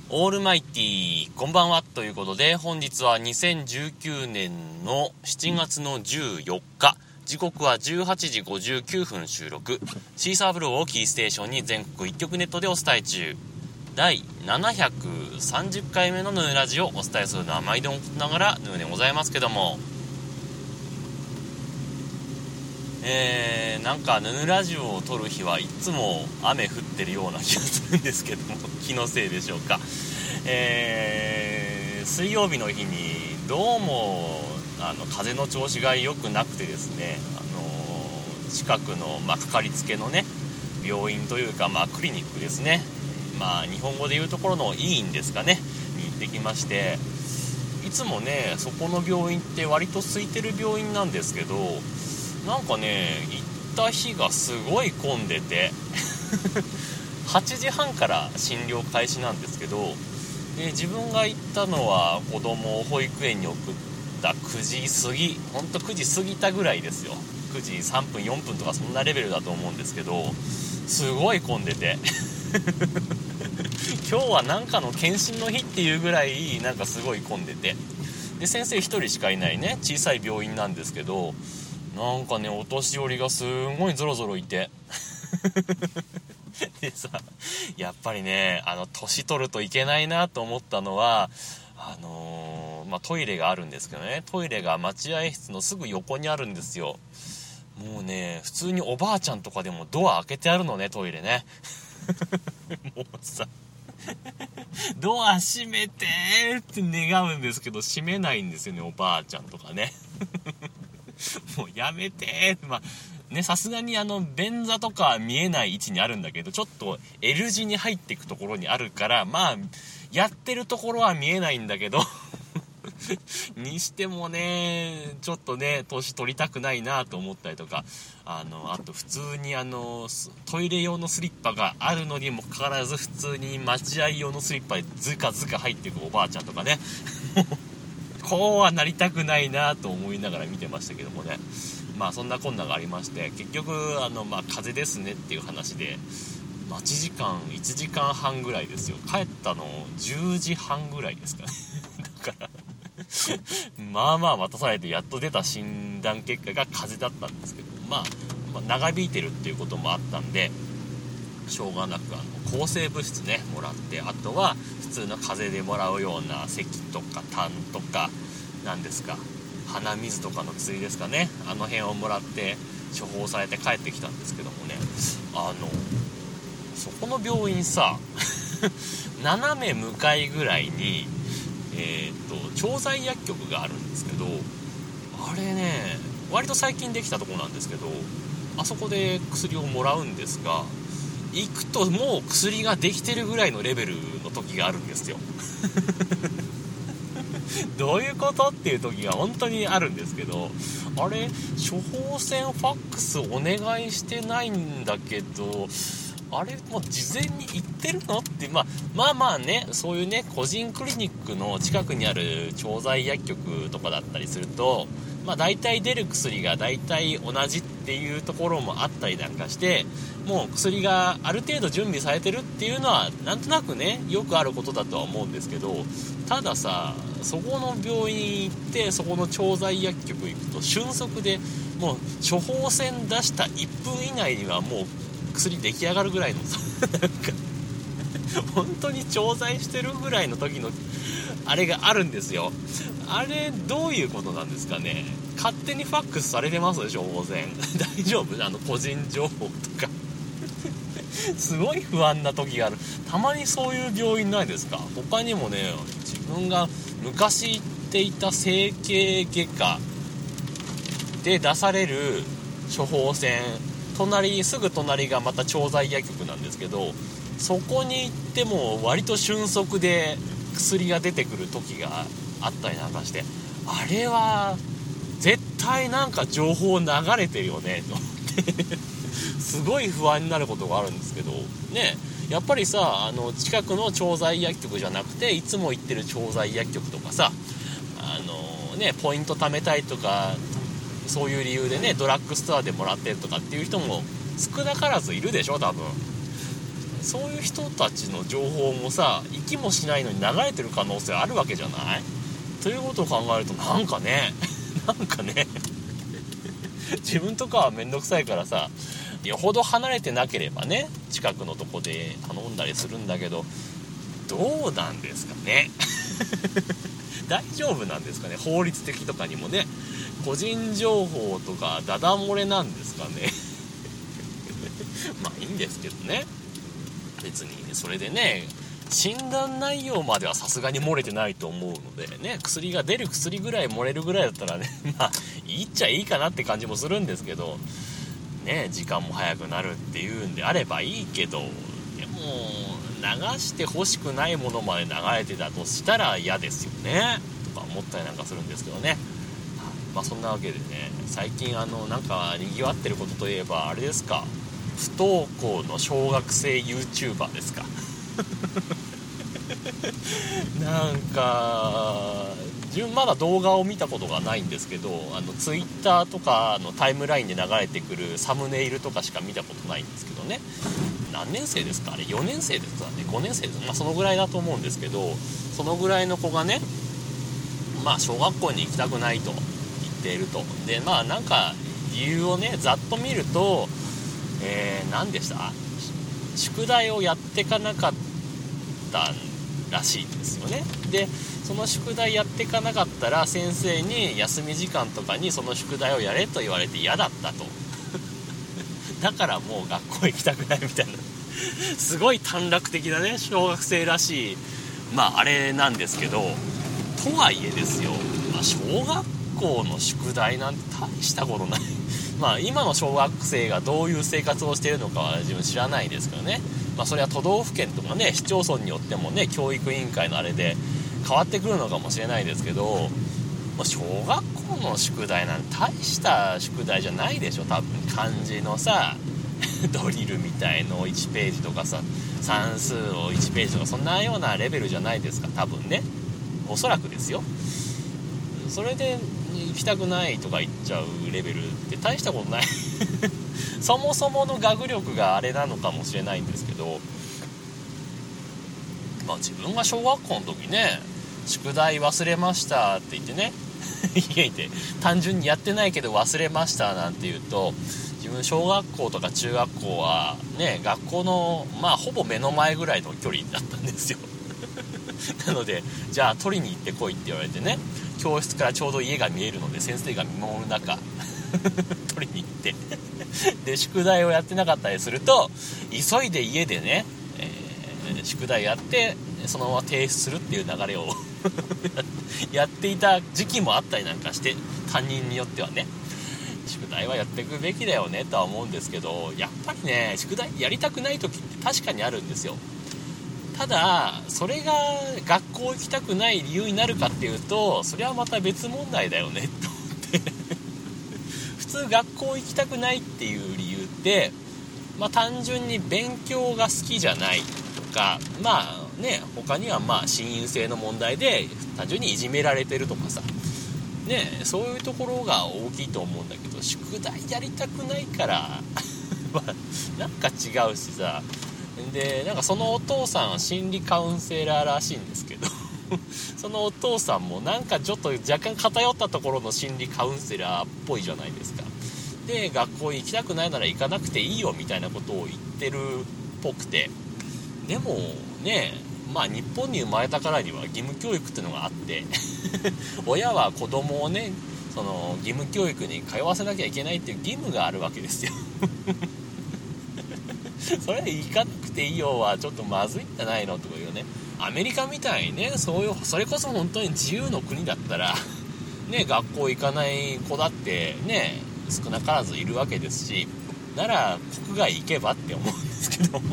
オールマイティーこんばんはということで、本日は2019年の7月の14日、時刻は18時59分収録、シーサーブローをキーステーションに全国一曲ネットでお伝え中、第730回目のヌーラジオをお伝えするのは毎度ながらヌーでございますけども、なんかヌーラジオを撮る日はいつも雨降ってるような気がするんですけども、気のせいでしょうか。水曜日の日にどうも風の調子が良くなくてですね、近くの、かかりつけのね病院というか、クリニックですね、日本語でいうところの医院ですかねに行ってきまして、いつもねそこの病院って割と空いてる病院なんですけど、なんかね行った日がすごい混んでて8時半から診療開始なんですけど、で自分が行ったのは子供を保育園に送った9時過ぎ、ほんと9時過ぎたぐらいですよ。9時3分4分とかそんなレベルだと思うんですけど、すごい混んでて今日はなんかの検診の日っていうぐらいなんかすごい混んでて、で先生1人しかいないね小さい病院なんですけど、なんかねお年寄りがすごいゾロゾロいてでさ、やっぱりね年取るといけないなと思ったのは、トイレがあるんですけどね、トイレが待合室のすぐ横にあるんですよ。もうね普通におばあちゃんとかでもドア開けてあるのね、トイレねもうさドア閉めてって願うんですけど閉めないんですよね、おばあちゃんとかねもうやめてさすがに便座とか見えない位置にあるんだけど、ちょっと L 字に入っていくところにあるから、やってるところは見えないんだけどにしてもねちょっとね年取りたくないなと思ったりとか、あと普通にトイレ用のスリッパがあるのにもかかわらず普通に待合用のスリッパでズカズカ入っていくおばあちゃんとかねこうはなりたくないなと思いながら見てましたけどもね、そんなこんながありまして、結局風邪ですねっていう話で待ち時間1時間半ぐらいですよ。帰ったの10時半ぐらいですかねだから待たされてやっと出た診断結果が風邪だったんですけど、長引いてるっていうこともあったんでしょうがなく抗生物質ねもらって、あとは普通の風邪でもらうような咳とか痰とかなんですか鼻水とかの薬ですかね、辺をもらって処方されて帰ってきたんですけどもね、そこの病院さ斜め向かいぐらいに調剤薬局があるんですけど、あれね割と最近できたとこなんですけど、あそこで薬をもらうんですが、行くともう薬ができてるぐらいのレベルの時があるんですよどういうことっていう時が本当にあるんですけど、あれ処方箋ファックスお願いしてないんだけど、あれもう事前に言ってるのってね、そういうね個人クリニックの近くにある調剤薬局とかだったりすると、大体出る薬が大体同じっていうところもあったりなんかして、もう薬がある程度準備されてるっていうのはなんとなくねよくあることだとは思うんですけど、たださそこの病院行ってそこの調剤薬局行くと瞬足でもう処方箋出した1分以内にはもう薬出来上がるぐらいのなんか本当に調剤してるぐらいの時のあれがあるんですよ。あれどういうことなんですかね。勝手にファックスされてますでしょ処方箋大丈夫？個人情報とかすごい不安な時がある。たまにそういう病院ないですか？他にもね自分が昔行っていた整形外科で出される処方箋、すぐ隣がまた調剤薬局なんですけど、そこに行っても割と瞬足で薬が出てくる時があったりなんかして、あれは絶対なんか情報流れてるよねと思ってすごい不安になることがあるんですけどね。やっぱりさ近くの調剤薬局じゃなくていつも行ってる調剤薬局とかさ、ポイント貯めたいとかそういう理由でねドラッグストアでもらってるとかっていう人も少なからずいるでしょ多分。 そういう人たちの情報もさ、行きもしないのに流れてる可能性あるわけじゃない？ということを考えるとなんかね自分とかはめんどくさいからさ、よほど離れてなければね、近くのとこで頼んだりするんだけど、どうなんですかね大丈夫なんですかね、法律的とかにもね。個人情報とかダダ漏れなんですかねまあいいんですけどね、別にそれでね、診断内容まではさすがに漏れてないと思うのでね、薬が出る薬ぐらい漏れるぐらいだったらねまあいいっちゃいいかなって感じもするんですけどね、時間も早くなるっていうんであればいいけど、でも流してほしくないものまで流れてたとしたら嫌ですよねとか思ったりなんかするんですけどね。まあそんなわけでね、最近なんか賑わってることといえばあれですか、不登校の小学生 YouTuber ですかなんか自分まだ動画を見たことがないんですけど、Twitter とかのタイムラインで流れてくるサムネイルとかしか見たことないんですけどね。何年生ですかあれ、4年生ですかね、5年生です、まあそのぐらいだと思うんですけど、そのぐらいの子がね、まあ小学校に行きたくないと言っていると。でまあなんか理由をねざっと見ると、何でした、宿題をやってかなかったらしいんですよね。でその宿題やってかなかったら先生に休み時間とかにその宿題をやれと言われて嫌だったとだからもう学校行きたくないみたいなすごい短絡的なね小学生らしいまああれなんですけど、とはいえですよ、まあ、小学校の宿題なんて大したことないまあ今の小学生がどういう生活をしているのかは自分知らないですけどね、まあそれは都道府県とかね市町村によってもね教育委員会のあれで変わってくるのかもしれないですけど、小学校の宿題なんて大した宿題じゃないでしょ多分。漢字のさドリルみたいの1ページとかさ、算数を1ページとかそんなようなレベルじゃないですか多分ね、おそらくですよ。それで行きたくないとか言っちゃうレベルって大したことないそもそもの学力があれなのかもしれないんですけど、まあ自分が小学校の時ね宿題忘れましたって言ってね家いて単純にやってないけど忘れましたなんて言うと、自分小学校とか中学校はね学校のまあほぼ目の前ぐらいの距離だったんですよなのでじゃあ取りに行ってこいって言われてね、教室からちょうど家が見えるので先生が見守る中取りに行ってで宿題をやってなかったりすると急いで家でね、宿題やってそのまま提出するっていう流れをやっていた時期もあったりなんかして、担任によってはね宿題はやっていくべきだよねとは思うんですけど、やっぱりね宿題やりたくない時って確かにあるんですよ。ただそれが学校行きたくない理由になるかっていうとそれはまた別問題だよねと思って普通学校行きたくないっていう理由って、まあ単純に勉強が好きじゃないとか、まあね他にはまあ心因性の問題で単純にいじめられてるとかさね、そういうところが大きいと思うんだけど、宿題やりたくないからなんか違うしさ。でなんかそのお父さんは心理カウンセラーらしいんですけどそのお父さんもなんかちょっと若干偏ったところの心理カウンセラーっぽいじゃないですか。で学校行きたくないなら行かなくていいよみたいなことを言ってるっぽくて、でもねまあ日本に生まれたからには義務教育っていうのがあって親は子供をねその義務教育に通わせなきゃいけないっていう義務があるわけですよそれ行かなくていいよはちょっとまずいんじゃないのとかいうね。アメリカみたいにねそういうそれこそ本当に自由の国だったらね学校行かない子だってね少なからずいるわけですし、なら国外行けばって思うんですけど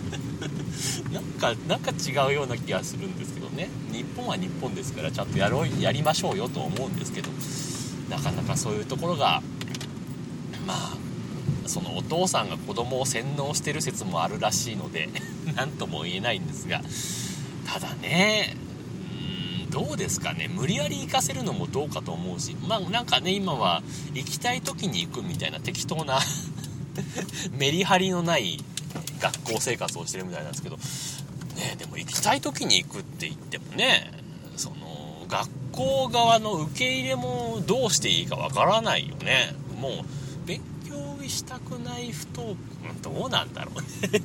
なんか違うような気がするんですけどね。日本は日本ですからちゃんとやりましょうよと思うんですけど、なかなかそういうところがまあそのお父さんが子供を洗脳してる説もあるらしいので何とも言えないんですが、ただねどうですかね、無理やり行かせるのもどうかと思うし、まあなんかね今は行きたい時に行くみたいな適当なメリハリのない学校生活をしてるみたいなんですけどね。でも行きたい時に行くって言ってもね、その学校側の受け入れもどうしていいかわからないよね。もう勉強したくない不登校どうなんだろうね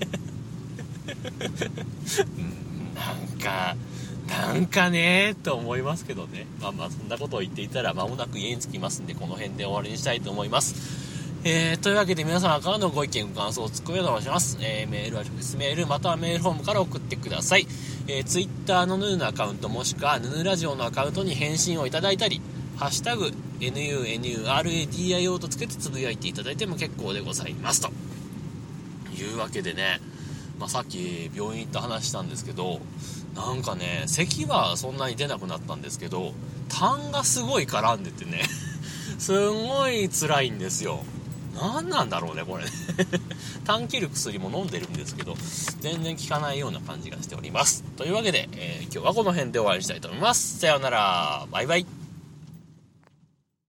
なんかねと思いますけどね。まあそんなことを言っていたら間もなく家に着きますんで、この辺で終わりにしたいと思います。というわけで皆様からのご意見ご感想をツッコミをお願いします。メールは直接メールまたはメールフォームから送ってください。ツイッターのヌーのアカウントもしくはヌーラジオのアカウントに返信をいただいたり、ハッシュタグ NUNURADIO とつけてつぶやいていただいても結構でございますというわけでね、さっき病院行った話したんですけど、なんかね咳はそんなに出なくなったんですけど痰がすごい絡んでてねすごい辛いんですよ。何なんだろうねこれ痰切る薬も飲んでるんですけど全然効かないような感じがしております。というわけで、今日はこの辺で終わりにしたいと思います。さようなら、バイバイ。